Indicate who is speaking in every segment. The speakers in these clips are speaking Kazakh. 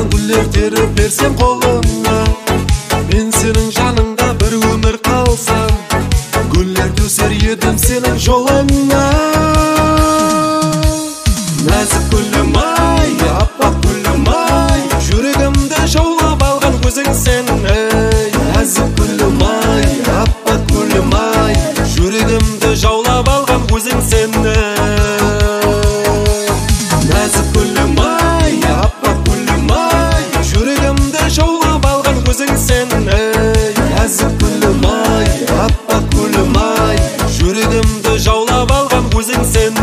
Speaker 1: Бағдан гүлдер теріп берсем қолыңа, мен сенің жаныңда бір өмір қалсам, гүлдер төсер едім сенің жолыңа. Нәзік гүлім ай, аппақ гүлім ай, жүрегімді жаулап алған көзің сен. Нәзік гүлім ай, аппақ гүлім ай, жүрегімді жаулап алған көзің сен. Нәзік гүлім ай, аппақ гүлім ай, жүрегімді жаулап алған көзің сен. Нәзік гүлім ай, аппақ гүлім ай, жүрегімді жаулап алған көзің сен.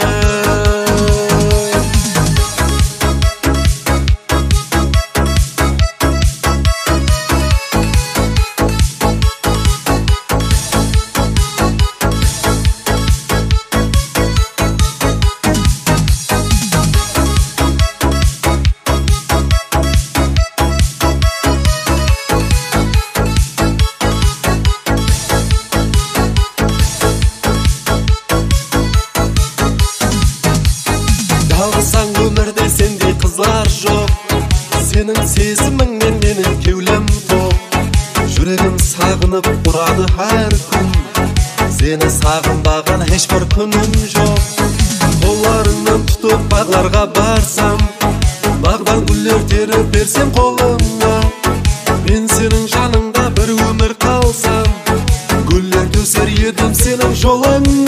Speaker 1: Жалғызсаң өмірде сендей қызлар жоқ, сенің сезіміңнен менің кеулем тоқ. Жүрегім сағынып ұрады әр күн, сені сағынбаған ешбір күнім жоқ. Қоларыңнан тұтып бағларға барсам, бағдан гүлдер теріп берсем қолыңа, мен сенің жаныңда бір өмір қалсам, гүлдер төсер едім сенің жолыңа.